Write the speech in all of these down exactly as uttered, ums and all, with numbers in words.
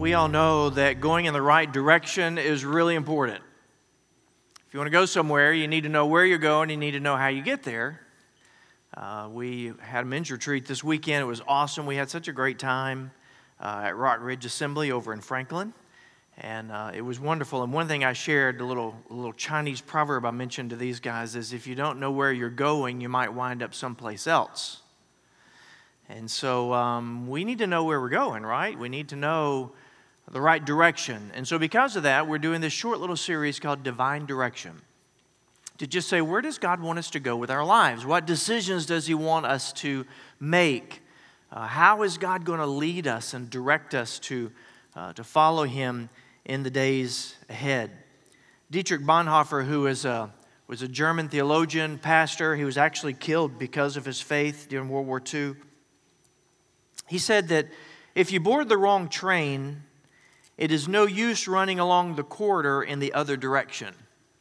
We all know that going in the right direction is really important. If you want to go somewhere, you need to know where you're going, you need to know how you get there. Uh, we had a men's retreat this weekend. It was awesome. We had such a great time uh, at Rock Ridge Assembly over in Franklin. And uh, it was wonderful. And one thing I shared, a little, a little Chinese proverb I mentioned to these guys is if you don't know where you're going, you might wind up someplace else. And so um, we need to know where we're going, right? We need to know the right direction. And so because of that, we're doing this short little series called Divine Direction. To just say, where does God want us to go with our lives? What decisions does He want us to make? Uh, how is God going to lead us and direct us to, uh, to follow Him in the days ahead? Dietrich Bonhoeffer, who is a, was a German theologian, pastor, he was actually killed because of his faith during World War Two. He said that if you board the wrong train, it is no use running along the corridor in the other direction.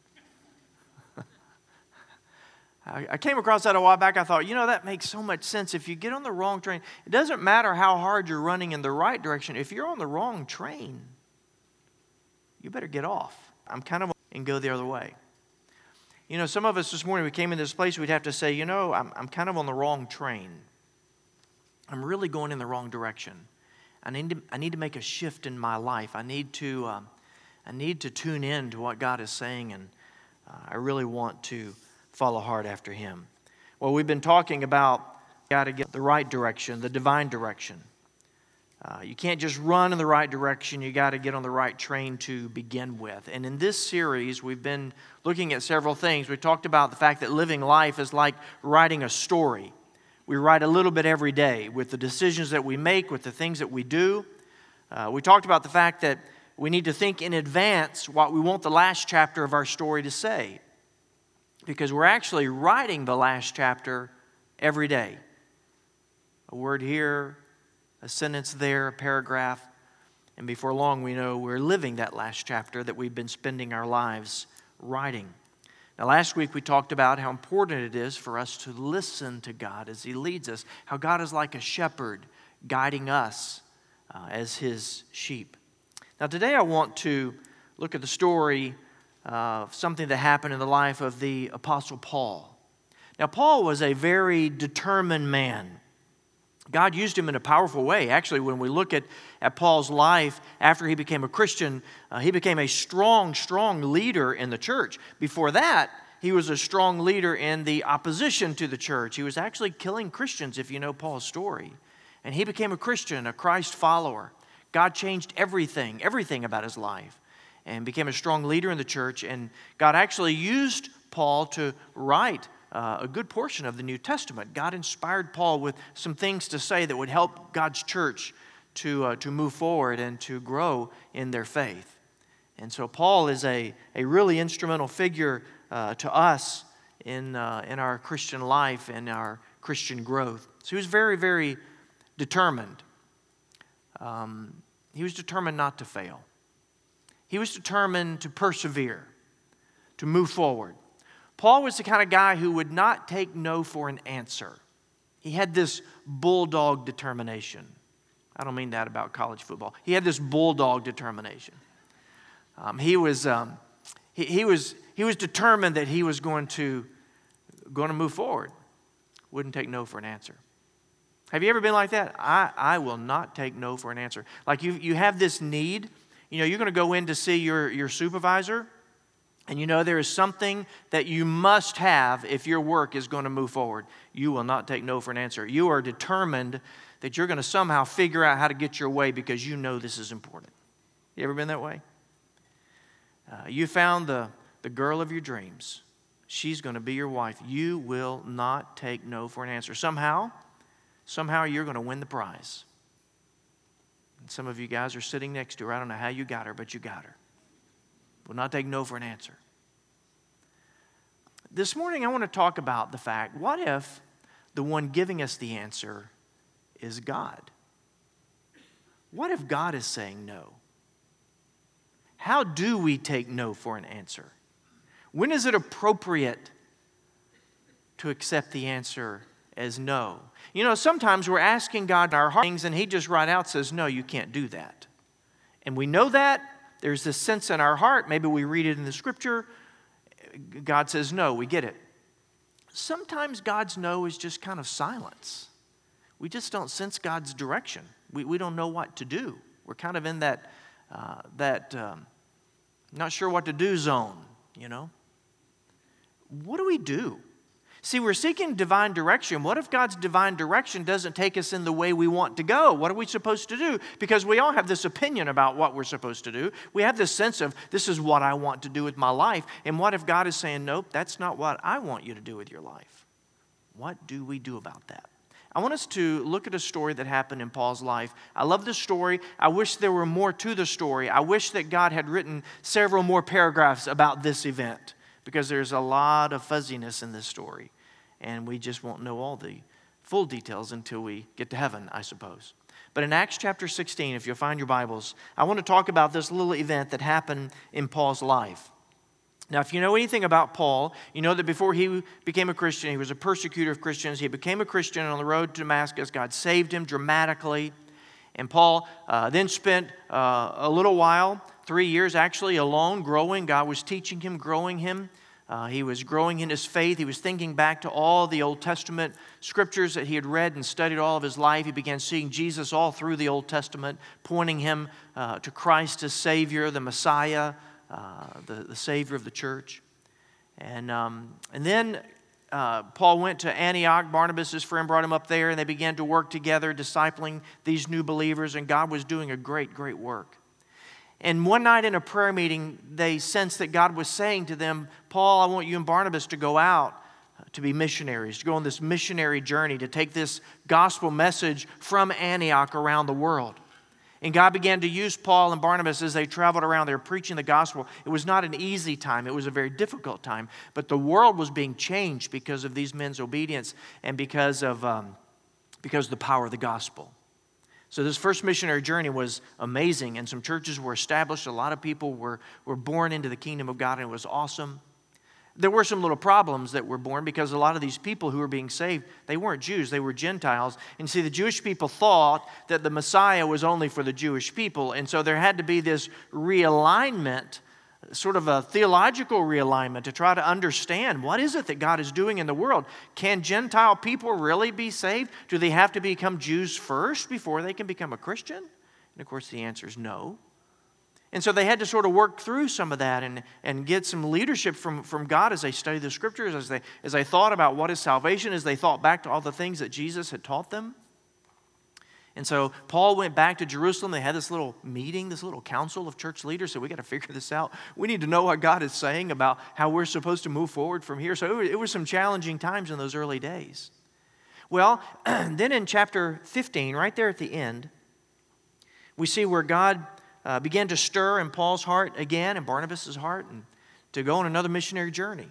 I came across that a while back. I thought, you know, that makes so much sense. If you get on the wrong train, it doesn't matter how hard you're running in the right direction. If you're on the wrong train, you better get off. I'm kind of and go the other way. You know, some of us this morning, we came in this place, we'd have to say, you know, I'm, I'm kind of on the wrong train. I'm really going in the wrong direction. I need to, I need to make a shift in my life. I need to, um, I need to tune in to what God is saying, and uh, I really want to follow hard after Him. Well, we've been talking about got to get the right direction, the divine direction. Uh, you can't just run in the right direction. You got to get on the right train to begin with. And in this series, we've been looking at several things. We talked about the fact that living life is like writing a story. We write a little bit every day with the decisions that we make, with the things that we do. Uh, we talked about the fact that we need to think in advance what we want the last chapter of our story to say, because we're actually writing the last chapter every day. A word here, a sentence there, a paragraph, and before long we know we're living that last chapter that we've been spending our lives writing. Now, last week we talked about how important it is for us to listen to God as He leads us, how God is like a shepherd guiding us uh, as His sheep. Now, today I want to look at the story of something that happened in the life of the Apostle Paul. Now, Paul was a very determined man. God used him in a powerful way. Actually, when we look at, at Paul's life after he became a Christian, uh, he became a strong, strong leader in the church. Before that, he was a strong leader in the opposition to the church. He was actually killing Christians, if you know Paul's story. And he became a Christian, a Christ follower. God changed everything, everything about his life, and became a strong leader in the church. And God actually used Paul to write Uh, a good portion of the New Testament. God inspired Paul with some things to say that would help God's church to, uh, to move forward and to grow in their faith. And so Paul is a, a really instrumental figure uh, to us in, uh, in our Christian life and our Christian growth. So he was very, very determined. Um, he was determined not to fail. He was determined to persevere, to move forward. Paul was the kind of guy who would not take no for an answer. He had this bulldog determination. I don't mean that about college football. He had this bulldog determination. Um, he was um, he, he was he was determined that he was going to going to move forward. Wouldn't take no for an answer. Have you ever been like that? I, I will not take no for an answer. Like you you have this need. You know, you're going to go in to see your, your supervisor. And you know there is something that you must have if your work is going to move forward. You will not take no for an answer. You are determined that you're going to somehow figure out how to get your way because you know this is important. You ever been that way? Uh, you found the, the girl of your dreams. She's going to be your wife. You will not take no for an answer. Somehow, somehow you're going to win the prize. And some of you guys are sitting next to her. I don't know how you got her, but you got her. Will not take no for an answer. This morning I want to talk about the fact, what if the one giving us the answer is God? What if God is saying no? How do we take no for an answer? When is it appropriate to accept the answer as no? You know, sometimes we're asking God our heart things and He just right out says, no, you can't do that. And we know that. There's this sense in our heart. Maybe we read it in the Scripture. God says no. We get it. Sometimes God's no is just kind of silence. We just don't sense God's direction. We, we don't know what to do. We're kind of in that, uh, that um, not sure what to do zone, you know. What do we do? See, we're seeking divine direction. What if God's divine direction doesn't take us in the way we want to go? What are we supposed to do? Because we all have this opinion about what we're supposed to do. We have this sense of, this is what I want to do with my life. And what if God is saying, nope, that's not what I want you to do with your life? What do we do about that? I want us to look at a story that happened in Paul's life. I love the story. I wish there were more to the story. I wish that God had written several more paragraphs about this event, because there's a lot of fuzziness in this story, and we just won't know all the full details until we get to heaven, I suppose. But in Acts chapter sixteen, if you'll find your Bibles, I want to talk about this little event that happened in Paul's life. Now, if you know anything about Paul, you know that before he became a Christian, he was a persecutor of Christians. He became a Christian on the road to Damascus. God saved him dramatically. And Paul uh, then spent uh, a little while, three years actually, alone, growing. God was teaching him, growing him. Uh, he was growing in his faith. He was thinking back to all the Old Testament scriptures that he had read and studied all of his life. He began seeing Jesus all through the Old Testament, pointing him uh, to Christ as Savior, the Messiah, uh, the, the Savior of the church. And, um, and then Uh, Paul went to Antioch. Barnabas, his friend, brought him up there, and they began to work together, discipling these new believers, and God was doing a great, great work. And one night in a prayer meeting, they sensed that God was saying to them, Paul, I want you and Barnabas to go out to be missionaries, to go on this missionary journey, to take this gospel message from Antioch around the world. And God began to use Paul and Barnabas as they traveled around. They were preaching the gospel. It was not an easy time. It was a very difficult time. But the world was being changed because of these men's obedience and because of, um, because of the power of the gospel. So this first missionary journey was amazing, and some churches were established. A lot of people were, were born into the kingdom of God, and it was awesome. There were some little problems that were born because a lot of these people who were being saved, they weren't Jews, they were Gentiles. And see, the Jewish people thought that the Messiah was only for the Jewish people. And so there had to be this realignment, sort of a theological realignment, to try to understand what is it that God is doing in the world. Can Gentile people really be saved? Do they have to become Jews first before they can become a Christian? And of course the answer is no. And so they had to sort of work through some of that and, and get some leadership from, from God as they studied the Scriptures, as they, as they thought about what is salvation, as they thought back to all the things that Jesus had taught them. And so Paul went back to Jerusalem. They had this little meeting, this little council of church leaders. So we got to figure this out. We need to know what God is saying about how we're supposed to move forward from here. So it was, it was some challenging times in those early days. Well, then in chapter fifteen, right there at the end, we see where God Uh, began to stir in Paul's heart again and Barnabas' heart and to go on another missionary journey.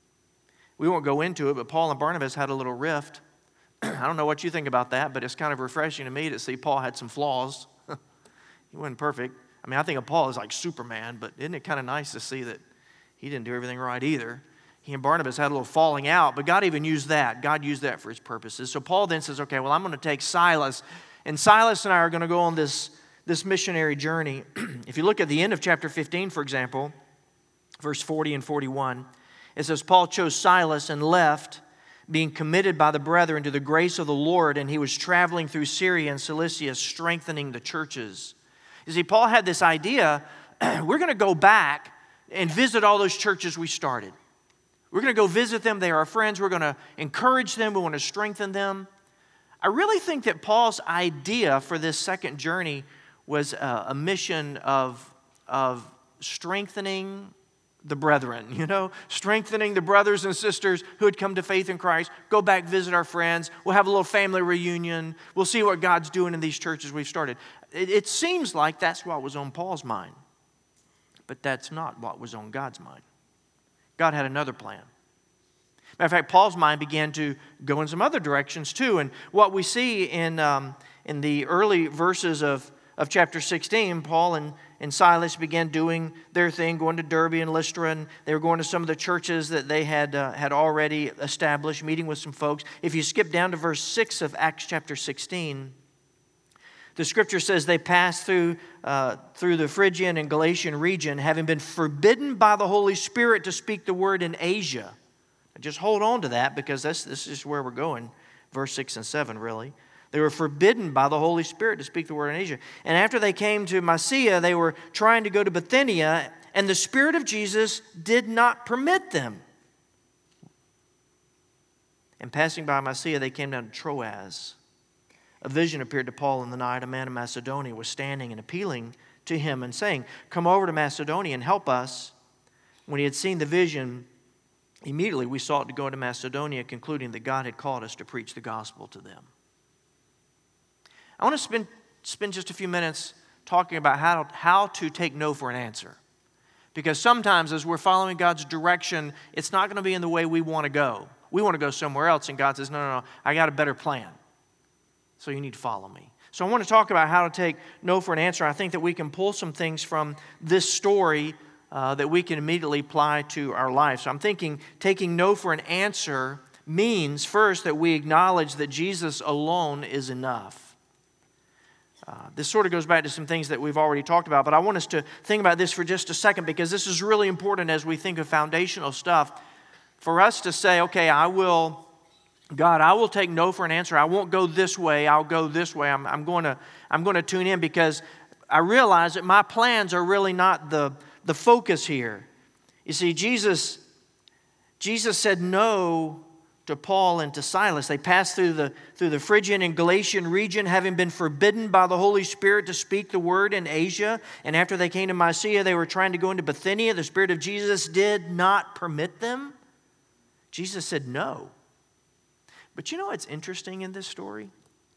We won't go into it, but Paul and Barnabas had a little rift. I don't know what you think about that, but it's kind of refreshing to me to see Paul had some flaws. He wasn't perfect. I mean, I think of Paul as like Superman, but isn't it kind of nice to see that he didn't do everything right either? He and Barnabas had a little falling out, but God even used that. God used that for his purposes. So Paul then says, okay, well, I'm going to take Silas, and Silas and I are going to go on this this missionary journey. If you look at the end of chapter fifteen, for example, verse forty and forty-one, it says, Paul chose Silas and left, being committed by the brethren to the grace of the Lord, and he was traveling through Syria and Cilicia, strengthening the churches. You see, Paul had this idea, we're going to go back and visit all those churches we started. We're going to go visit them. They are our friends. We're going to encourage them. We want to strengthen them. I really think that Paul's idea for this second journey was a, a mission of, of strengthening the brethren, you know, strengthening the brothers and sisters who had come to faith in Christ. Go back, visit our friends. We'll have a little family reunion. We'll see what God's doing in these churches we've started. It, it seems like that's what was on Paul's mind, but that's not what was on God's mind. God had another plan. Matter of fact, Paul's mind began to go in some other directions too. And what we see in um, in the early verses of, of chapter sixteen, Paul and, and Silas began doing their thing, going to Derbe and Lystra, and they were going to some of the churches that they had uh, had already established, meeting with some folks. If you skip down to verse six of Acts chapter sixteen, The scripture says they passed through, uh, through the Phrygian and Galatian region, having been forbidden by the Holy Spirit to speak the word in Asia. Just hold on to that, because this, this is where we're going. Verse six and seven, really. They were forbidden by the Holy Spirit to speak the word in Asia. And after they came to Mysia, they were trying to go to Bithynia, and the Spirit of Jesus did not permit them. And passing by Mysia, they came down to Troas. A vision appeared to Paul in the night. A man of Macedonia was standing and appealing to him and saying, "Come over to Macedonia and help us." When he had seen the vision, immediately we sought to go to Macedonia, concluding that God had called us to preach the gospel to them. I want to spend, spend just a few minutes talking about how, how to take no for an answer. Because sometimes as we're following God's direction, it's not going to be in the way we want to go. We want to go somewhere else, and God says, no, no, no, I got a better plan. So you need to follow me. So I want to talk about how to take no for an answer. I think that we can pull some things from this story uh, that we can immediately apply to our life. So I'm thinking taking no for an answer means first that we acknowledge that Jesus alone is enough. Uh, this sort of goes back to some things that we've already talked about, but I want us to think about this for just a second, because this is really important as we think of foundational stuff. For us to say, okay, I will, God, I will take no for an answer. I won't go this way. I'll go this way. I'm, I'm going to, I'm going to tune in, because I realize that my plans are really not the, the focus here. You see, Jesus, Jesus said no to Paul and to Silas. They passed through the, through the Phrygian and Galatian region, having been forbidden by the Holy Spirit to speak the word in Asia. And after they came to Mysia, they were trying to go into Bithynia. The Spirit of Jesus did not permit them. Jesus said no. But you know what's interesting in this story?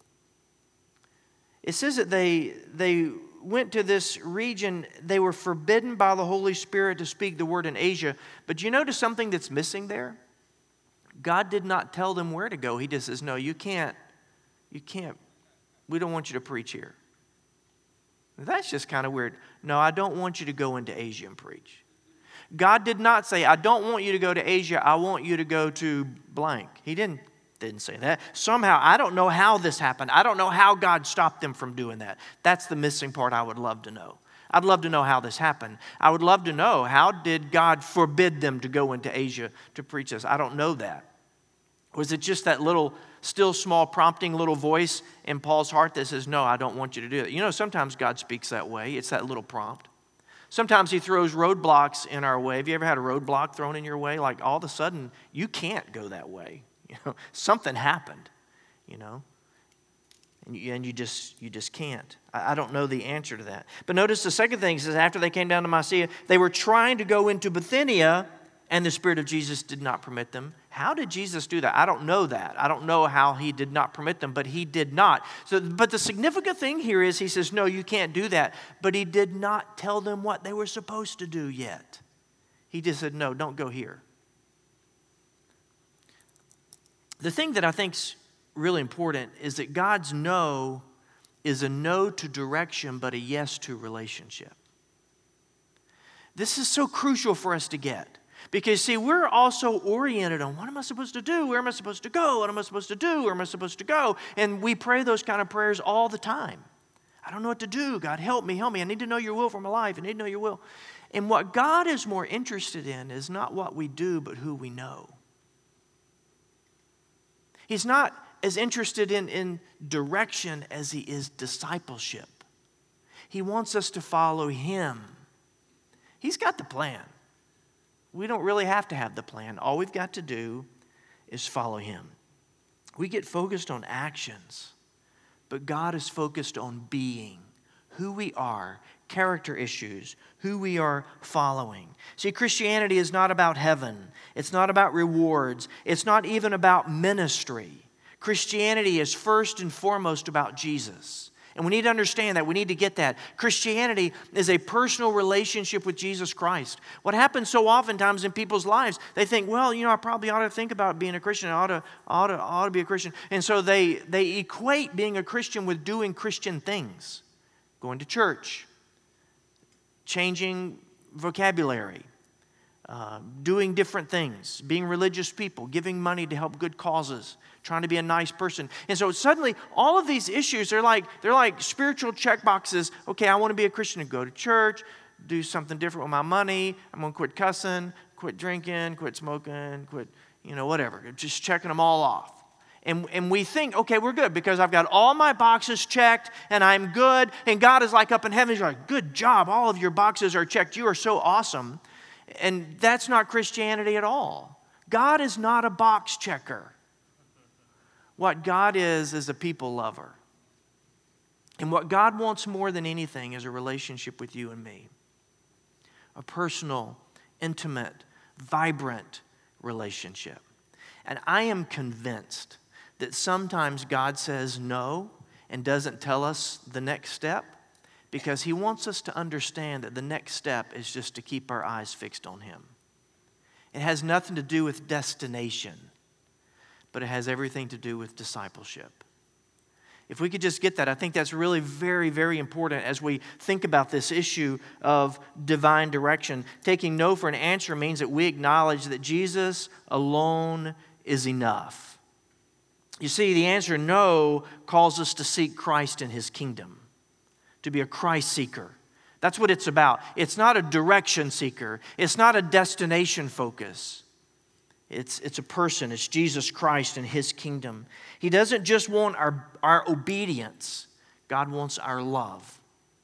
It says that they, they went to this region. They were forbidden by the Holy Spirit to speak the word in Asia. But you notice something that's missing there? God did not tell them where to go. He just says, no, you can't, you can't, we don't want you to preach here. That's just kind of weird. No, I don't want you to go into Asia and preach. God did not say, I don't want you to go to Asia, I want you to go to blank. He didn't, didn't say that. Somehow, I don't know how this happened. I don't know how God stopped them from doing that. That's the missing part I would love to know. I'd love to know how this happened. I would love to know, how did God forbid them to go into Asia to preach this? I don't know that. Was it just that little, still small, prompting little voice in Paul's heart that says, no, I don't want you to do that? You know, sometimes God speaks that way. It's that little prompt. Sometimes he throws roadblocks in our way. Have you ever had a roadblock thrown in your way? Like all of a sudden, you can't go that way. You know, something happened, you know. And you, and you just you just can't. I, I don't know the answer to that. But notice the second thing is, after they came down to Mysia, they were trying to go into Bithynia, and the Spirit of Jesus did not permit them. How did Jesus do that? I don't know that. I don't know how he did not permit them, but he did not. So, but the significant thing here is he says, no, you can't do that. But he did not tell them what they were supposed to do yet. He just said, no, don't go here. The thing that I think's really important is that God's no is a no to direction, but a yes to relationship. This is so crucial for us to get. Because, see, we're also oriented on, what am I supposed to do? Where am I supposed to go? What am I supposed to do? Where am I supposed to go? And we pray those kind of prayers all the time. I don't know what to do. God, help me, help me. I need to know your will for my life. I need to know your will. And what God is more interested in is not what we do, but who we know. He's not as interested in, in direction as he is discipleship. He wants us to follow him. He's got the plan. We don't really have to have the plan. All we've got to do is follow him. We get focused on actions, but God is focused on being, who we are, character issues, who we are following. See, Christianity is not about heaven. It's not about rewards. It's not even about ministry. Christianity is first and foremost about Jesus. And we need to understand that. We need to get that. Christianity is a personal relationship with Jesus Christ. What happens so oftentimes in people's lives, they think, well, you know, I probably ought to think about being a Christian. I ought to, ought to, ought to be a Christian. And so they, they equate being a Christian with doing Christian things. Going to church. Changing vocabulary. uh, doing different things, being religious people, giving money to help good causes, trying to be a nice person. And so suddenly, all of these issues, they're like, they're like spiritual check boxes. Okay, I want to be a Christian and go to church, do something different with my money. I'm going to quit cussing, quit drinking, quit smoking, quit, you know, whatever. Just checking them all off. And, and we think, okay, we're good because I've got all my boxes checked and I'm good. And God is like up in heaven. He's like, good job. All of your boxes are checked. You are so awesome. And that's not Christianity at all. God is not a box checker. What God is, is a people lover. And what God wants more than anything is a relationship with you and me. A personal, intimate, vibrant relationship. And I am convinced that sometimes God says no and doesn't tell us the next step because He wants us to understand that the next step is just to keep our eyes fixed on Him. It has nothing to do with destination, but it has everything to do with discipleship. If we could just get that, I think that's really very, very important as we think about this issue of divine direction. Taking no for an answer means that we acknowledge that Jesus alone is enough. You see, the answer no calls us to seek Christ and His kingdom, to be a Christ seeker. That's what it's about. It's not a direction seeker. It's not a destination focus. It's, it's a person. It's Jesus Christ and His kingdom. He doesn't just want our, our obedience. God wants our love.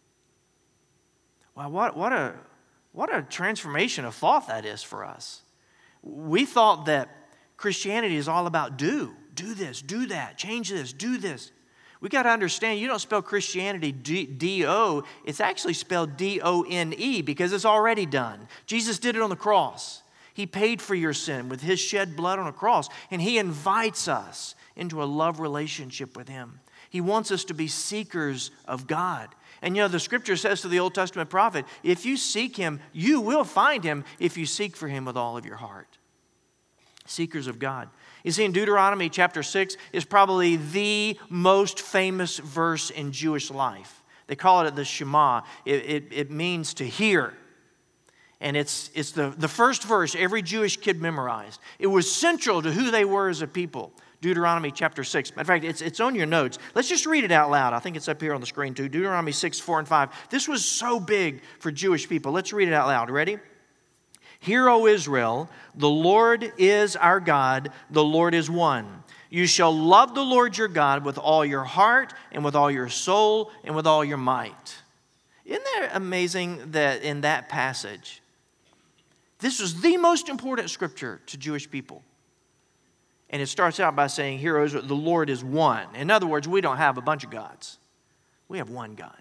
Wow, what, what, a, what a transformation of thought that is for us. We thought that Christianity is all about do. Do this, do that, change this, do this. We got to understand, you don't spell Christianity D O. It's actually spelled D O N E because it's already done. Jesus did it on the cross. He paid for your sin with His shed blood on a cross. And He invites us into a love relationship with Him. He wants us to be seekers of God. And you know, the Scripture says to the Old Testament prophet, if you seek Him, you will find Him if you seek for Him with all of your heart. Seekers of God. You see, in Deuteronomy chapter six is probably the most famous verse in Jewish life. They call it the Shema. It, it, it means to hear. And it's, it's the, the first verse every Jewish kid memorized. It was central to who they were as a people. Deuteronomy chapter six. In fact, it's, it's on your notes. Let's just read it out loud. I think it's up here on the screen too. Deuteronomy six, four, and five. This was so big for Jewish people. Let's read it out loud. Ready? Hear, O Israel, the Lord is our God, the Lord is one. You shall love the Lord your God with all your heart and with all your soul and with all your might. Isn't that amazing that in that passage, this was the most important scripture to Jewish people. And it starts out by saying, Hear, O Israel, the Lord is one. In other words, we don't have a bunch of gods. We have one God.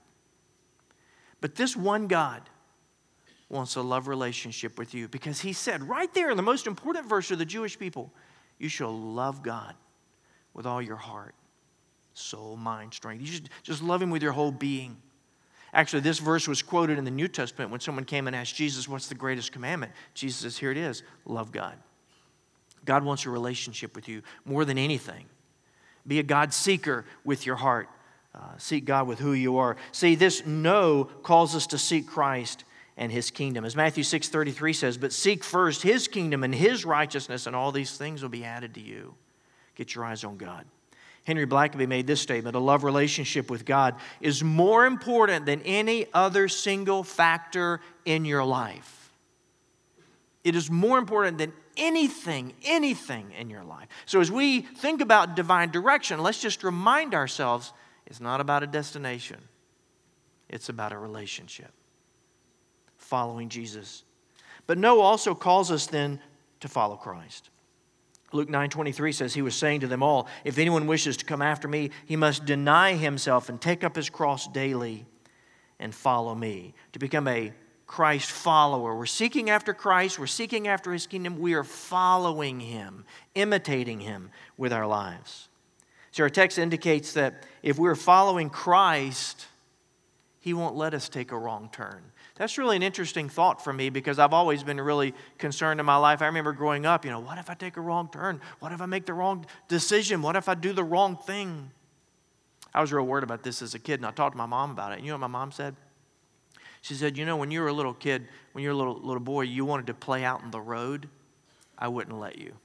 But this one God wants a love relationship with you because He said right there in the most important verse of the Jewish people, you shall love God with all your heart, soul, mind, strength. You should just love Him with your whole being. Actually, this verse was quoted in the New Testament when someone came and asked Jesus, what's the greatest commandment? Jesus says, here it is, love God. God wants a relationship with you more than anything. Be a God seeker with your heart. Uh, seek God with who you are. See, this no calls us to seek Christ and His kingdom. As Matthew six thirty-three says, but seek first His kingdom and His righteousness, and all these things will be added to you. Get your eyes on God. Henry Blackaby made this statement, a love relationship with God is more important than any other single factor in your life. It is more important than anything, anything in your life. So as we think about divine direction, let's just remind ourselves, it's not about a destination. It's about a relationship. Following Jesus. But no also calls us then to follow Christ. Luke nine twenty-three says, He was saying to them all, if anyone wishes to come after me, he must deny himself and take up his cross daily and follow me. To become a Christ follower. We're seeking after Christ. We're seeking after His kingdom. We are following Him, imitating Him with our lives. So our text indicates that if we're following Christ, He won't let us take a wrong turn. That's really an interesting thought for me because I've always been really concerned in my life. I remember growing up, you know, what if I take a wrong turn? What if I make the wrong decision? What if I do the wrong thing? I was real worried about this as a kid, and I talked to my mom about it. You know what my mom said? She said, you know, when you were a little kid, when you were a little, little boy, you wanted to play out in the road. I wouldn't let you.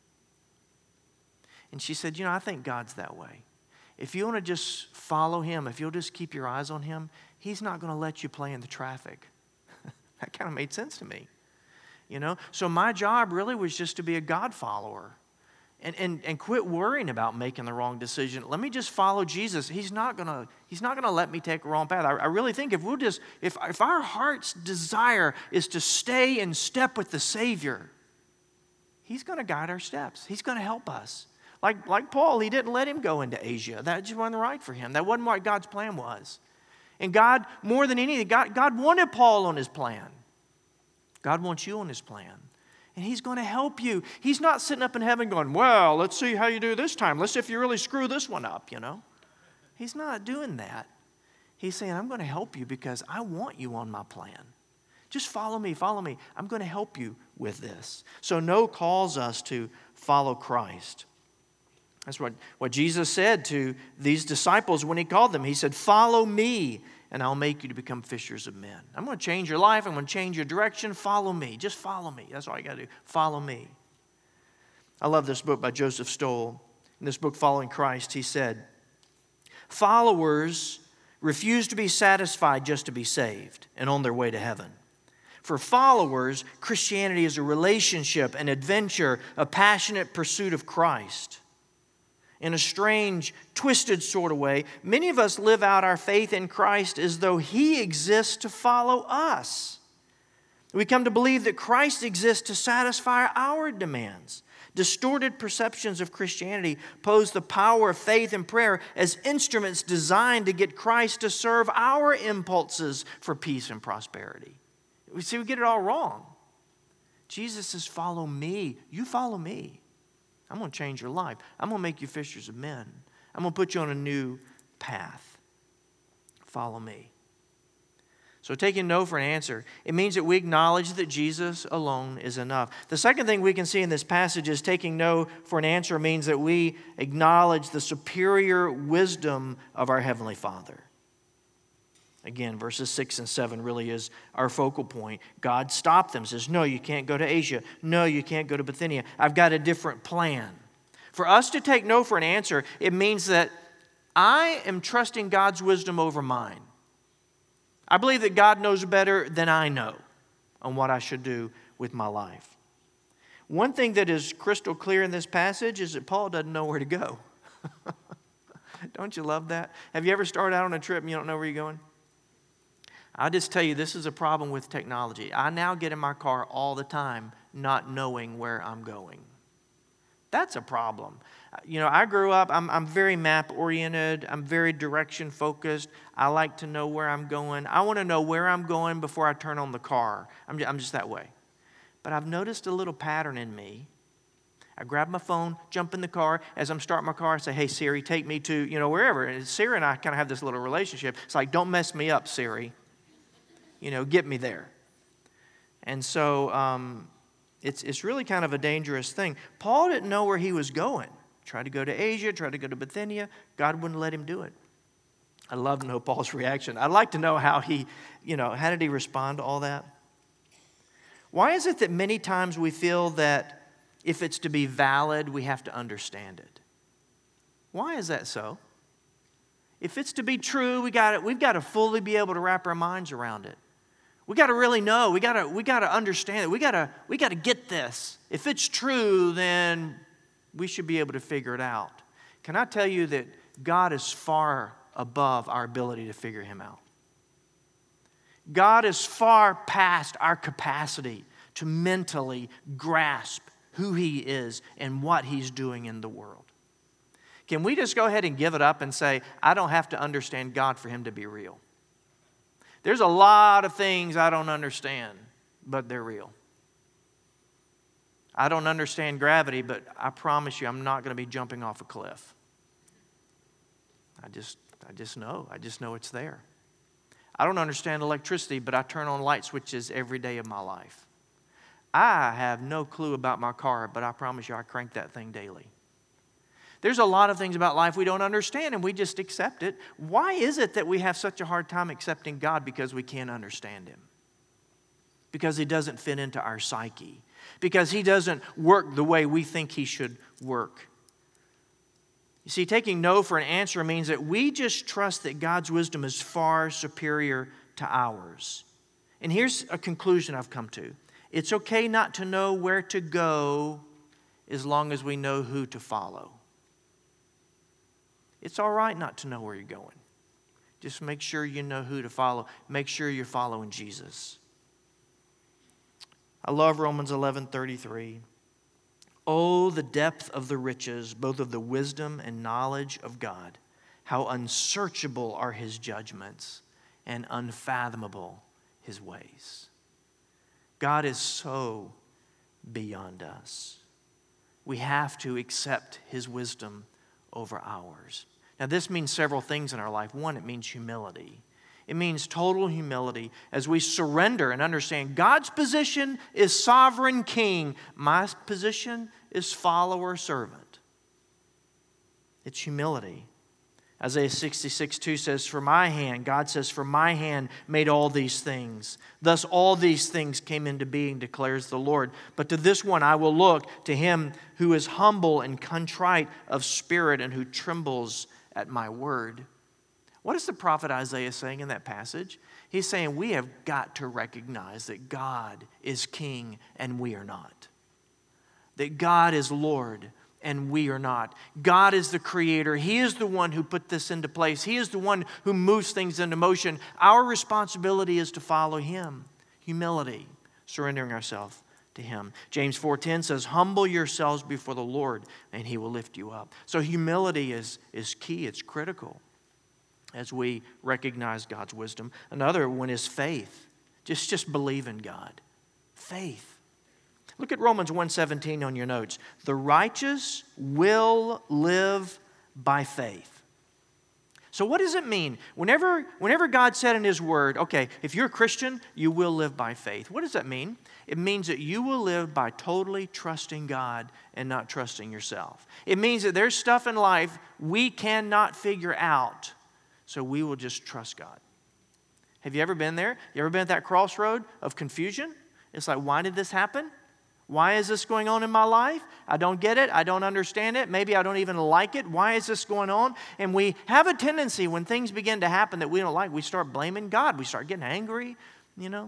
And she said, you know, I think God's that way. If you want to just follow him, if you'll just keep your eyes on him, he's not going to let you play in the traffic. That kind of made sense to me. You know, so my job really was just to be a God follower and, and, and quit worrying about making the wrong decision. Let me just follow Jesus. He's not gonna, he's not gonna let me take a wrong path. I, I really think if we'll just, if, if our heart's desire is to stay in step with the Savior, he's gonna guide our steps. He's gonna help us. Like, like Paul, he didn't let him go into Asia. That just wasn't right for him. That wasn't what God's plan was. And God, more than anything, God, God wanted Paul on his plan. God wants you on his plan. And he's going to help you. He's not sitting up in heaven going, well, let's see how you do this time. Let's see if you really screw this one up, you know. He's not doing that. He's saying, I'm going to help you because I want you on my plan. Just follow me, follow me. I'm going to help you with this. So no calls us to follow Christ. That's what, what Jesus said to these disciples when he called them. He said, follow me, and I'll make you to become fishers of men. I'm going to change your life. I'm going to change your direction. Follow me. Just follow me. That's all you got to do. Follow me. I love this book by Joseph Stoll. In this book, Following Christ, he said, followers refuse to be satisfied just to be saved and on their way to heaven. For followers, Christianity is a relationship, an adventure, a passionate pursuit of Christ. In a strange, twisted sort of way, many of us live out our faith in Christ as though he exists to follow us. We come to believe that Christ exists to satisfy our demands. Distorted perceptions of Christianity pose the power of faith and prayer as instruments designed to get Christ to serve our impulses for peace and prosperity. We see we get it all wrong. Jesus says, follow me. You follow me. I'm going to change your life. I'm going to make you fishers of men. I'm going to put you on a new path. Follow me. So taking no for an answer, it means that we acknowledge that Jesus alone is enough. The second thing we can see in this passage is taking no for an answer means that we acknowledge the superior wisdom of our Heavenly Father. Again, verses six and seven really is our focal point. God stopped them, says, no, you can't go to Asia. No, you can't go to Bithynia. I've got a different plan. For us to take no for an answer, it means that I am trusting God's wisdom over mine. I believe that God knows better than I know on what I should do with my life. One thing that is crystal clear in this passage is that Paul doesn't know where to go. Don't you love that? Have you ever started out on a trip and you don't know where you're going? I'll just tell you, this is a problem with technology. I now get in my car all the time not knowing where I'm going. That's a problem. You know, I grew up, I'm, I'm very map-oriented. I'm very direction-focused. I like to know where I'm going. I want to know where I'm going before I turn on the car. I'm just, I'm just that way. But I've noticed a little pattern in me. I grab my phone, jump in the car. As I'm starting my car, I say, hey, Siri, take me to, you know, wherever. And Siri and I kind of have this little relationship. It's like, don't mess me up, Siri. You know, get me there. And so um, it's it's really kind of a dangerous thing. Paul didn't know where he was going. Tried to go to Asia, tried to go to Bithynia. God wouldn't let him do it. I'd love to know Paul's reaction. I'd like to know how he, you know, how did he respond to all that? Why is it that many times we feel that if it's to be valid, we have to understand it? Why is that so? If it's to be true, we got it. We've got to fully be able to wrap our minds around it. We got to really know. We got to we got to understand it. We got to we got to get this. If it's true, then we should be able to figure it out. Can I tell you that God is far above our ability to figure him out? God is far past our capacity to mentally grasp who he is and what he's doing in the world. Can we just go ahead and give it up and say, I don't have to understand God for him to be real? There's a lot of things I don't understand, but they're real. I don't understand gravity, but I promise you I'm not going to be jumping off a cliff. I just, I just know. I just know it's there. I don't understand electricity, but I turn on light switches every day of my life. I have no clue about my car, but I promise you I crank that thing daily. There's a lot of things about life we don't understand and we just accept it. Why is it that we have such a hard time accepting God? Because we can't understand Him. Because He doesn't fit into our psyche. Because He doesn't work the way we think He should work. You see, taking no for an answer means that we just trust that God's wisdom is far superior to ours. And here's a conclusion I've come to. It's okay not to know where to go as long as we know who to follow. It's all right not to know where you're going. Just make sure you know who to follow. Make sure you're following Jesus. I love Romans eleven thirty-three. Oh, the depth of the riches, both of the wisdom and knowledge of God. How unsearchable are His judgments and unfathomable His ways. God is so beyond us. We have to accept His wisdom over ours. Now, this means several things in our life. One, it means humility. It means total humility as we surrender and understand God's position is sovereign king. My position is follower servant. It's humility. Isaiah sixty-six two says, for my hand, God says, for my hand made all these things. Thus all these things came into being, declares the Lord. But to this one I will look, to him who is humble and contrite of spirit and who trembles at my word. What is the prophet Isaiah saying in that passage? He's saying we have got to recognize that God is king and we are not. That God is Lord and we are not. God is the creator. He is the one who put this into place. He is the one who moves things into motion. Our responsibility is to follow Him. Humility, surrendering ourselves to Him. James four ten says, humble yourselves before the Lord and He will lift you up. So humility is, is key. It's critical as we recognize God's wisdom. Another one is faith. Just, just believe in God. Faith. Look at Romans one seventeen on your notes. The righteous will live by faith. So what does it mean? Whenever, whenever God said in His Word, okay, if you're a Christian, you will live by faith. What does that mean? It means that you will live by totally trusting God and not trusting yourself. It means that there's stuff in life we cannot figure out, so we will just trust God. Have you ever been there? You ever been at that crossroad of confusion? It's like, why did this happen? Why is this going on in my life? I don't get it. I don't understand it. Maybe I don't even like it. Why is this going on? And we have a tendency when things begin to happen that we don't like, we start blaming God. We start getting angry, you know.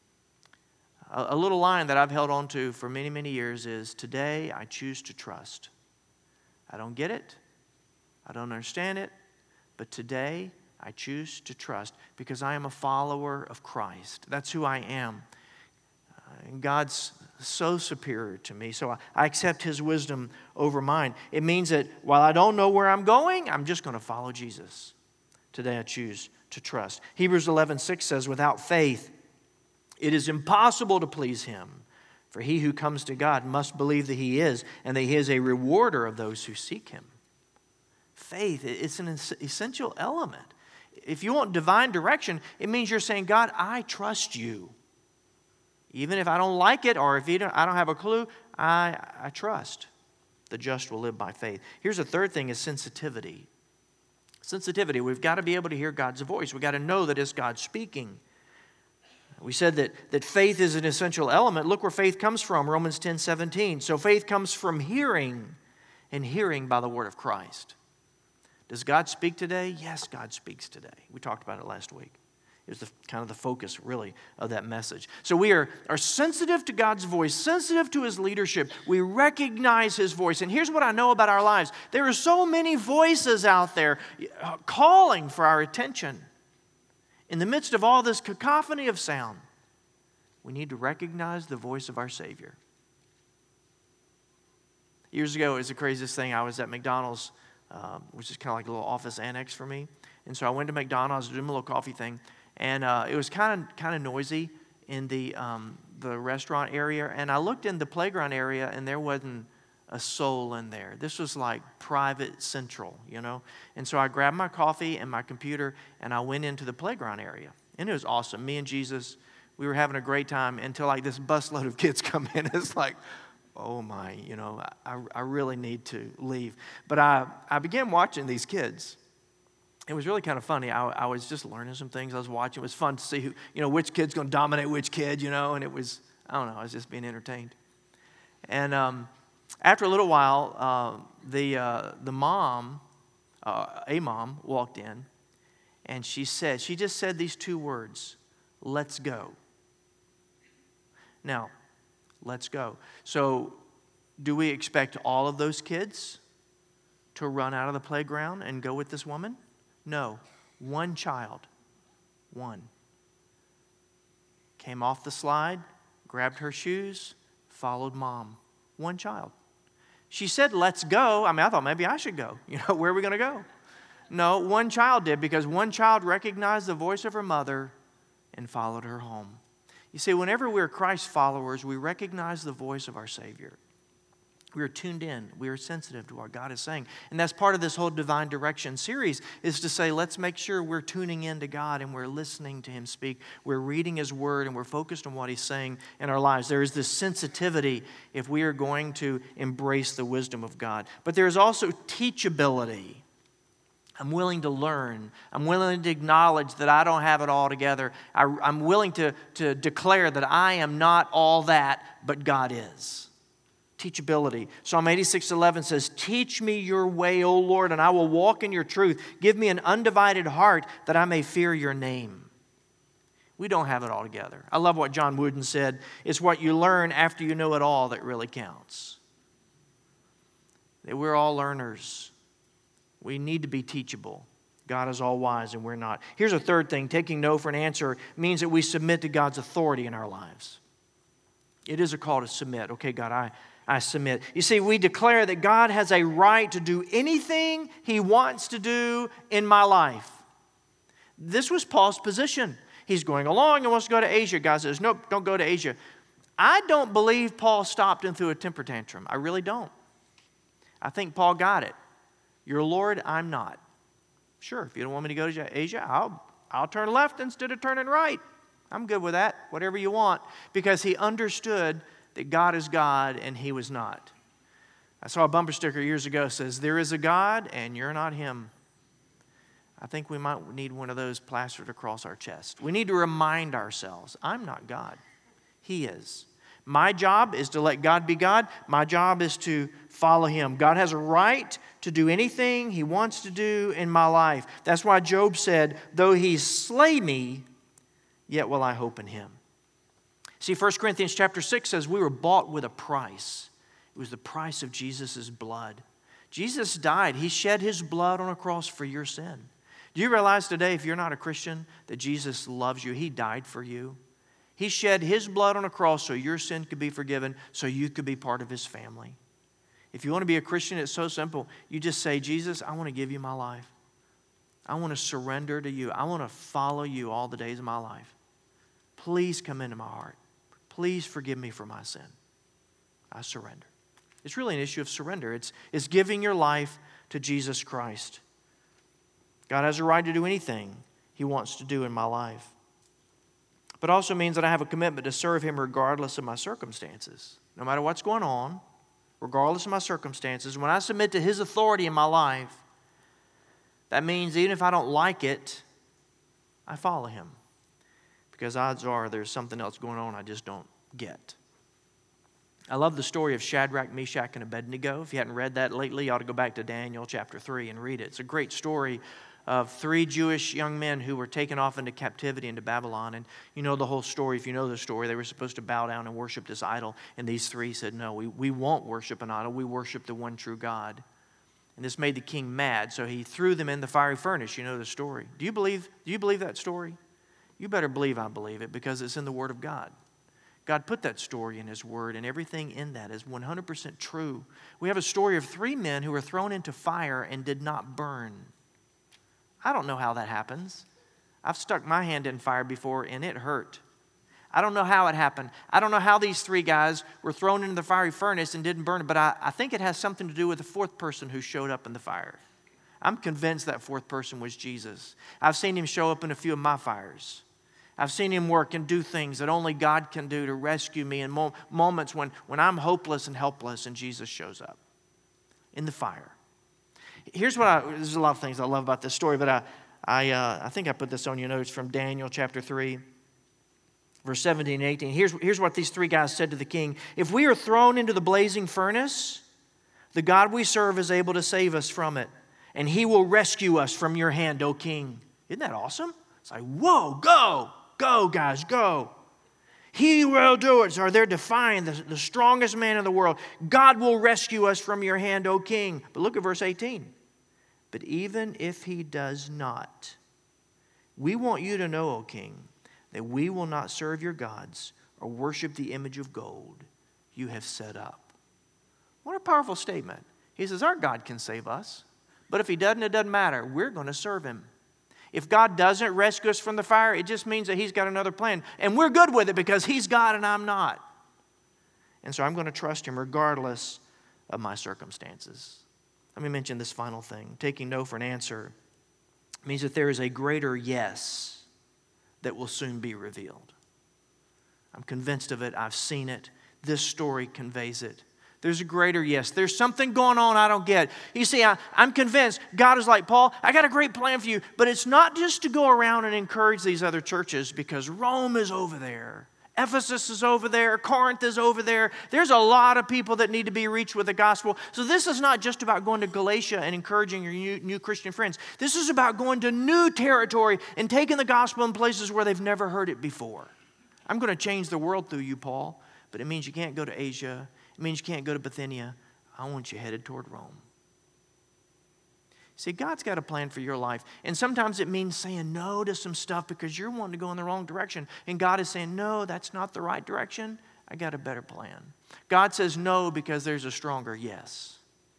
A, a little line that I've held on to for many, many years is, today I choose to trust. I don't get it. I don't understand it. But today I choose to trust because I am a follower of Christ. That's who I am. And God's so superior to me, so I, I accept His wisdom over mine. It means that while I don't know where I'm going, I'm just going to follow Jesus. Today I choose to trust. Hebrews eleven six says, without faith, it is impossible to please Him. For he who comes to God must believe that He is, and that He is a rewarder of those who seek Him. Faith, it's an essential element. If you want divine direction, it means you're saying, God, I trust You. Even if I don't like it or if you don't, I don't have a clue, I, I trust. The just will live by faith. Here's the third thing is sensitivity. Sensitivity. We've got to be able to hear God's voice. We've got to know that it's God speaking. We said that, that faith is an essential element. Look where faith comes from, Romans ten seventeen. So faith comes from hearing, and hearing by the word of Christ. Does God speak today? Yes, God speaks today. We talked about it last week. It was the, kind of the focus, really, of that message. So we are, are sensitive to God's voice, sensitive to His leadership. We recognize His voice. And here's what I know about our lives. There are so many voices out there calling for our attention. In the midst of all this cacophony of sound, we need to recognize the voice of our Savior. Years ago, it was the craziest thing. I was at McDonald's, um, which is kind of like a little office annex for me. And so I went to McDonald's, doing a little coffee thing. And uh, it was kind of kind of noisy in the um, the restaurant area. And I looked in the playground area, and there wasn't a soul in there. This was like private central, you know. And so I grabbed my coffee and my computer, and I went into the playground area. And it was awesome. Me and Jesus, we were having a great time until like this busload of kids come in. It's like, oh my, you know, I, I really need to leave. But I, I began watching these kids. It was really kind of funny. I, I was just learning some things I was watching. It was fun to see who, you know, which kid's going to dominate which kid, you know, and it was, I don't know, I was just being entertained. And um, after a little while, uh, the, uh, the mom, uh, a mom, walked in, and she said, she just said these two words, let's go. Now, let's go. So do we expect all of those kids to run out of the playground and go with this woman? No. One child, one, came off the slide, grabbed her shoes, followed mom. One child. She said, let's go. I mean, I thought maybe I should go. You know, where are we going to go? No, one child did, because one child recognized the voice of her mother and followed her home. You see, whenever we're Christ followers, we recognize the voice of our Savior. We are tuned in. We are sensitive to what God is saying. And that's part of this whole Divine Direction series, is to say, let's make sure we're tuning in to God and we're listening to Him speak. We're reading His Word and we're focused on what He's saying in our lives. There is this sensitivity if we are going to embrace the wisdom of God. But there is also teachability. I'm willing to learn. I'm willing to acknowledge that I don't have it all together. I, I'm willing to, to declare that I am not all that, but God is. Teachability. Psalm eighty-six eleven says, teach me your way, O Lord, and I will walk in your truth. Give me an undivided heart that I may fear your name. We don't have it all together. I love what John Wooden said. It's what you learn after you know it all that really counts. That we're all learners. We need to be teachable. God is all wise and we're not. Here's a third thing. Taking no for an answer means that we submit to God's authority in our lives. It is a call to submit. Okay, God, I, I submit. You see, we declare that God has a right to do anything He wants to do in my life. This was Paul's position. He's going along and wants to go to Asia. God says, nope, don't go to Asia. I don't believe Paul stopped and threw a temper tantrum. I really don't. I think Paul got it. You're Lord, I'm not. Sure, if you don't want me to go to Asia, I'll, I'll turn left instead of turning right. I'm good with that, whatever you want. Because he understood that God is God and he was not. I saw a bumper sticker years ago that says, there is a God and you're not Him. I think we might need one of those plastered across our chest. We need to remind ourselves, I'm not God. He is. My job is to let God be God. My job is to follow Him. God has a right to do anything He wants to do in my life. That's why Job said, though He slay me, yet will I hope in Him. See, First Corinthians chapter six says we were bought with a price. It was the price of Jesus' blood. Jesus died. He shed His blood on a cross for your sin. Do you realize today, if you're not a Christian, that Jesus loves you? He died for you. He shed His blood on a cross so your sin could be forgiven, so you could be part of His family. If you want to be a Christian, it's so simple. You just say, Jesus, I want to give you my life. I want to surrender to you. I want to follow you all the days of my life. Please come into my heart. Please forgive me for my sin. I surrender. It's really an issue of surrender. It's, it's giving your life to Jesus Christ. God has a right to do anything He wants to do in my life. But it also means that I have a commitment to serve Him regardless of my circumstances. No matter what's going on, regardless of my circumstances, when I submit to His authority in my life, that means even if I don't like it, I follow Him. Because odds are there's something else going on I just don't get. I love the story of Shadrach, Meshach, and Abednego. If you hadn't read that lately, you ought to go back to Daniel chapter three and read it. It's a great story of three Jewish young men who were taken off into captivity into Babylon. And you know the whole story. If you know the story, they were supposed to bow down and worship this idol. And these three said, no, we, we won't worship an idol. We worship the one true God. And this made the king mad, so he threw them in the fiery furnace. You know the story. Do you believe, do you believe that story? You better believe I believe it, because it's in the Word of God. God put that story in His Word, and everything in that is one hundred percent true. We have a story of three men who were thrown into fire and did not burn. I don't know how that happens. I've stuck my hand in fire before, and it hurt. I don't know how it happened. I don't know how these three guys were thrown into the fiery furnace and didn't burn, but I, I think it has something to do with the fourth person who showed up in the fire. I'm convinced that fourth person was Jesus. I've seen Him show up in a few of my fires. I've seen him work and do things that only God can do to rescue me in mo- moments when, when I'm hopeless and helpless and Jesus shows up in the fire. Here's what I, there's a lot of things I love about this story, but I, I, uh, I think I put this on your notes from Daniel chapter three, verse seventeen and eighteen. Here's, here's what these three guys said to the king. If we are thrown into the blazing furnace, the God we serve is able to save us from it, and he will rescue us from your hand, O king. Isn't that awesome? It's like, whoa, go. Go, guys, go. He will do it. So they're defying the, the strongest man in the world. God will rescue us from your hand, O king. But look at verse eighteen. But even if he does not, we want you to know, O king, that we will not serve your gods or worship the image of gold you have set up. What a powerful statement. He says, our God can save us. But if he doesn't, it doesn't matter. We're going to serve him. If God doesn't rescue us from the fire, it just means that he's got another plan. And we're good with it because he's God and I'm not. And so I'm going to trust him regardless of my circumstances. Let me mention this final thing. Taking no for an answer means that there is a greater yes that will soon be revealed. I'm convinced of it. I've seen it. This story conveys it. There's a greater yes. There's something going on I don't get. You see, I, I'm convinced God is like, Paul, I got a great plan for you, but it's not just to go around and encourage these other churches because Rome is over there. Ephesus is over there. Corinth is over there. There's a lot of people that need to be reached with the gospel. So this is not just about going to Galatia and encouraging your new, new Christian friends. This is about going to new territory and taking the gospel in places where they've never heard it before. I'm going to change the world through you, Paul, but it means you can't go to Asia. It means you can't go to Bithynia. I want you headed toward Rome. See, God's got a plan for your life. And sometimes it means saying no to some stuff because you're wanting to go in the wrong direction. And God is saying, no, that's not the right direction. I got a better plan. God says no because there's a stronger yes.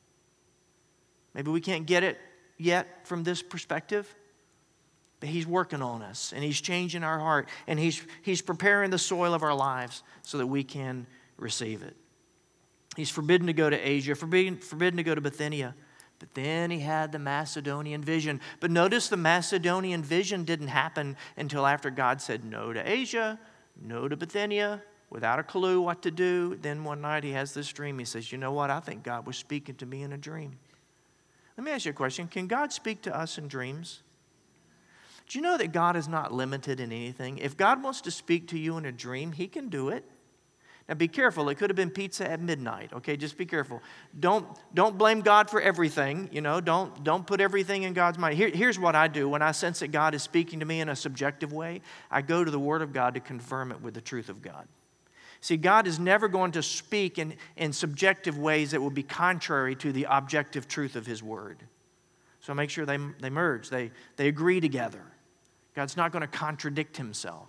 Maybe we can't get it yet from this perspective, but he's working on us and he's changing our heart and he's, he's preparing the soil of our lives so that we can receive it. He's forbidden to go to Asia, forbidden, forbidden to go to Bithynia. But then he had the Macedonian vision. But notice the Macedonian vision didn't happen until after God said no to Asia, no to Bithynia, without a clue what to do. Then one night he has this dream. He says, you know what? I think God was speaking to me in a dream. Let me ask you a question. Can God speak to us in dreams? Do you know that God is not limited in anything? If God wants to speak to you in a dream, he can do it. Now be careful, it could have been pizza at midnight, okay? Just be careful. Don't, don't blame God for everything, you know. Don't, don't put everything in God's mind. Here, here's what I do when I sense that God is speaking to me in a subjective way. I go to the Word of God to confirm it with the truth of God. See, God is never going to speak in, in subjective ways that will be contrary to the objective truth of His Word. So make sure they, they merge, they, they agree together. God's not going to contradict Himself.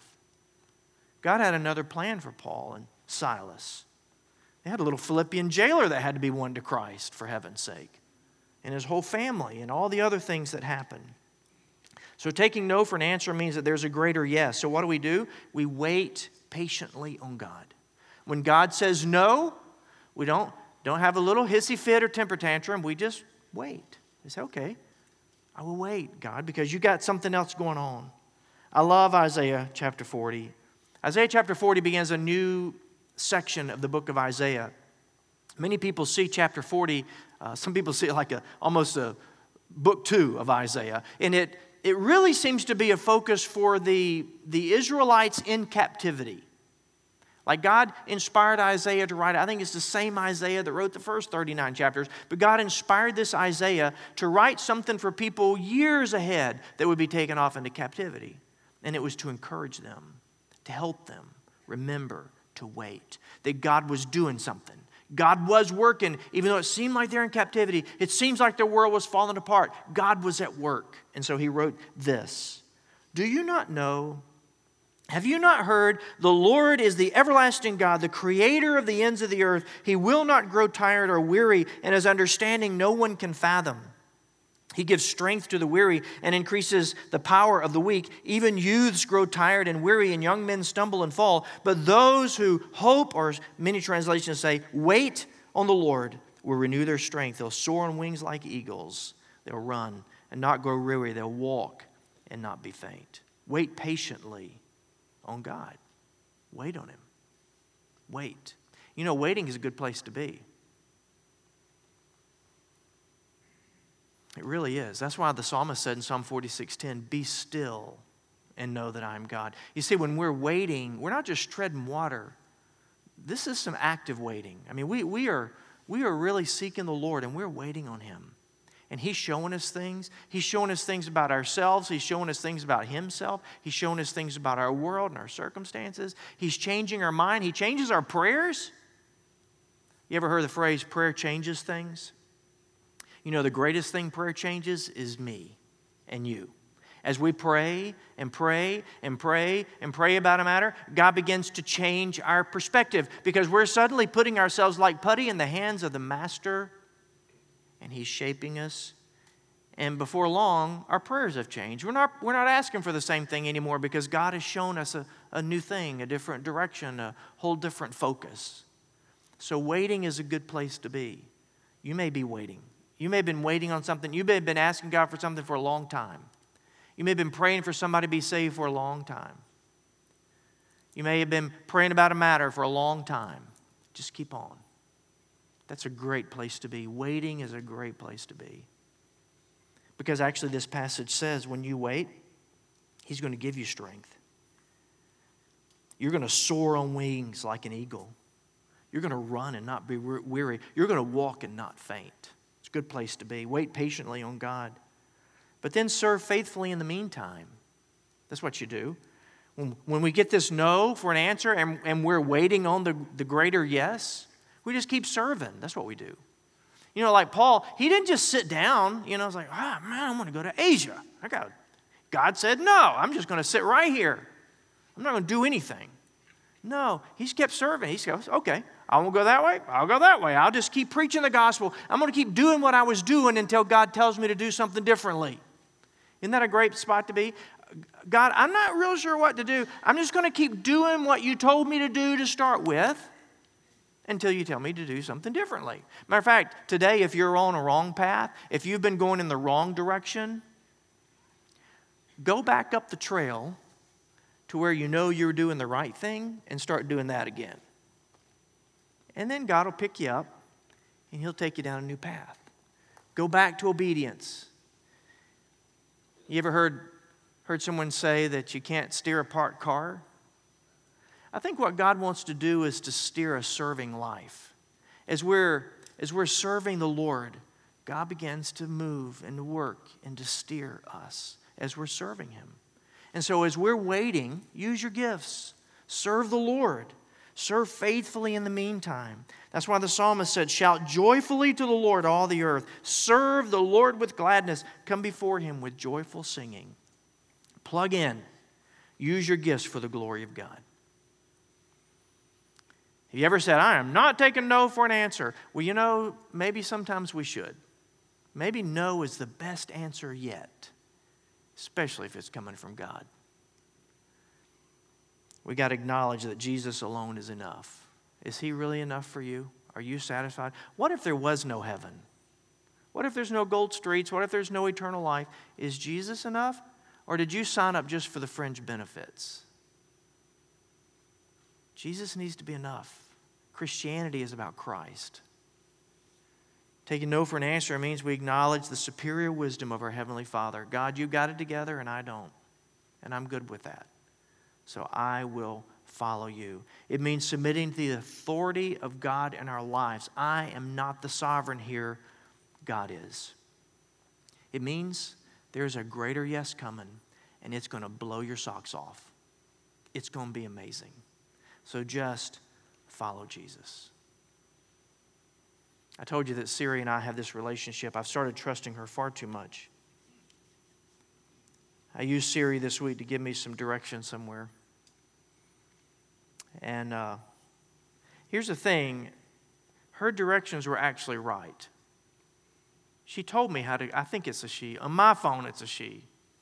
God had another plan for Paul and Silas. They had a little Philippian jailer that had to be won to Christ, for heaven's sake, and his whole family and all the other things that happened. So taking no for an answer means that there's a greater yes. So what do we do? We wait patiently on God. When God says no, we don't, don't have a little hissy fit or temper tantrum. We just wait. We say, okay, I will wait, God, because you got something else going on. I love Isaiah chapter forty. Isaiah chapter forty begins a new section of the book of Isaiah. Many people see chapter forty, uh, some people see it like a almost a book two of Isaiah. And it, it really seems to be a focus for the, the Israelites in captivity. Like God inspired Isaiah to write, I think it's the same Isaiah that wrote the first thirty-nine chapters, but God inspired this Isaiah to write something for people years ahead that would be taken off into captivity. And it was to encourage them, to help them remember to wait, that God was doing something. God was working, even though it seemed like they're in captivity. It seems like the world was falling apart. God was at work. And so he wrote this. Do you not know? Have you not heard? The Lord is the everlasting God, the creator of the ends of the earth. He will not grow tired or weary, and his understanding no one can fathom. He gives strength to the weary and increases the power of the weak. Even youths grow tired and weary, and young men stumble and fall. But those who hope, or many translations say, wait on the Lord, will renew their strength. They'll soar on wings like eagles. They'll run and not grow weary. They'll walk and not be faint. Wait patiently on God. Wait on Him. Wait. You know, waiting is a good place to be. It really is. That's why the psalmist said in Psalm forty-six ten, be still and know that I am God. You see, when we're waiting, we're not just treading water. This is some active waiting. I mean, we, we, are, we are really seeking the Lord, and we're waiting on Him. And He's showing us things. He's showing us things about ourselves. He's showing us things about Himself. He's showing us things about our world and our circumstances. He's changing our mind. He changes our prayers. You ever heard the phrase, prayer changes things? You know, the greatest thing prayer changes is me and you. As we pray and pray and pray and pray about a matter, God begins to change our perspective because we're suddenly putting ourselves like putty in the hands of the Master, and He's shaping us. And before long, our prayers have changed. We're not, we're not asking for the same thing anymore because God has shown us a, a new thing, a different direction, a whole different focus. So waiting is a good place to be. You may be waiting. You may have been waiting on something. You may have been asking God for something for a long time. You may have been praying for somebody to be saved for a long time. You may have been praying about a matter for a long time. Just keep on. That's a great place to be. Waiting is a great place to be. Because actually this passage says when you wait, He's going to give you strength. You're going to soar on wings like an eagle. You're going to run and not be weary. You're going to walk and not faint. It's a good place to be. Wait patiently on God. But then serve faithfully in the meantime. That's what you do. When, when we get this no for an answer and, and we're waiting on the, the greater yes, we just keep serving. That's what we do. You know, like Paul, he didn't just sit down. You know, it's like, ah, oh, man, I'm going to go to Asia. I got. God said, no, I'm just going to sit right here. I'm not going to do anything. No, he's kept serving. He goes, okay, I won't go that way. I'll go that way. I'll just keep preaching the gospel. I'm going to keep doing what I was doing until God tells me to do something differently. Isn't that a great spot to be? God, I'm not real sure what to do. I'm just going to keep doing what you told me to do to start with until you tell me to do something differently. Matter of fact, today, if you're on a wrong path, if you've been going in the wrong direction, go back up the trail to where you know you're doing the right thing and start doing that again. And then God will pick you up and He'll take you down a new path. Go back to obedience. You ever heard, heard someone say that you can't steer a parked car? I think what God wants to do is to steer a serving life. As we're, as we're serving the Lord, God begins to move and to work and to steer us as we're serving Him. And so as we're waiting, use your gifts. Serve the Lord. Serve faithfully in the meantime. That's why the psalmist said, shout joyfully to the Lord, all the earth. Serve the Lord with gladness. Come before Him with joyful singing. Plug in. Use your gifts for the glory of God. Have you ever said, I am not taking no for an answer? Well, you know, maybe sometimes we should. Maybe no is the best answer yet, especially if it's coming from God. We got to acknowledge that Jesus alone is enough. Is He really enough for you? Are you satisfied? What if there was no heaven? What if there's no gold streets? What if there's no eternal life? Is Jesus enough? Or did you sign up just for the fringe benefits? Jesus needs to be enough. Christianity is about Christ. Taking no for an answer means we acknowledge the superior wisdom of our Heavenly Father. God, you got it together and I don't. And I'm good with that. So I will follow you. It means submitting to the authority of God in our lives. I am not the sovereign here. God is. It means there's a greater yes coming, and it's going to blow your socks off. It's going to be amazing. So just follow Jesus. I told you that Siri and I have this relationship. I've started trusting her far too much. I used Siri this week to give me some direction somewhere. And uh, here's the thing. Her directions were actually right. She told me how to, I think it's a she. On my phone, it's a she.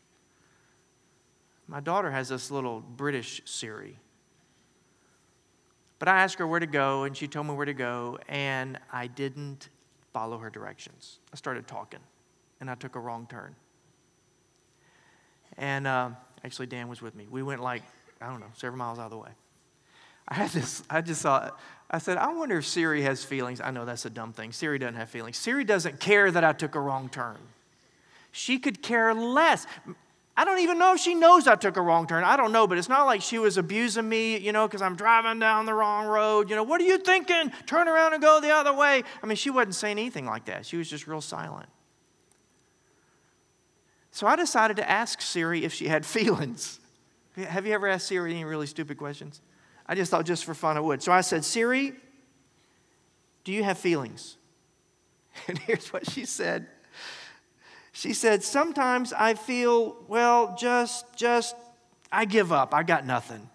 My daughter has this little British Siri. But I asked her where to go, and she told me where to go, and I didn't follow her directions. I started talking, and I took a wrong turn. And uh, actually, Dan was with me. We went like I don't know, several miles out of the way. I had this, I just thought, I said, I wonder if Siri has feelings. I know that's a dumb thing. Siri doesn't have feelings. Siri doesn't care that I took a wrong turn. She could care less. I don't even know if she knows I took a wrong turn. I don't know, but it's not like she was abusing me, you know, because I'm driving down the wrong road. You know, what are you thinking? Turn around and go the other way. I mean, she wasn't saying anything like that. She was just real silent. So I decided to ask Siri if she had feelings. Have you ever asked Siri any really stupid questions? I just thought just for fun I would. So I said, Siri, do you have feelings? And here's what she said. She said, sometimes I feel, well, just, just, I give up. I got nothing.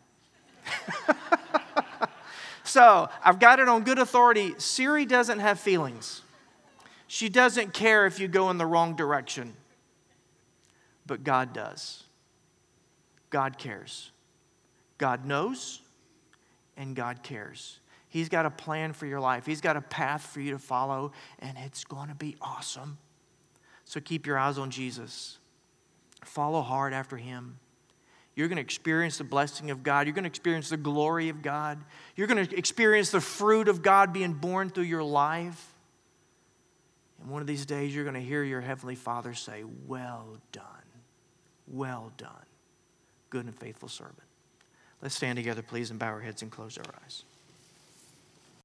So I've got it on good authority. Siri doesn't have feelings. She doesn't care if you go in the wrong direction. But God does. God cares. God knows, and God cares. He's got a plan for your life. He's got a path for you to follow, and it's going to be awesome. So keep your eyes on Jesus. Follow hard after Him. You're going to experience the blessing of God. You're going to experience the glory of God. You're going to experience the fruit of God being born through your life. And one of these days, you're going to hear your Heavenly Father say, well done, well done, good and faithful servant. Let's stand together, please, and bow our heads and close our eyes.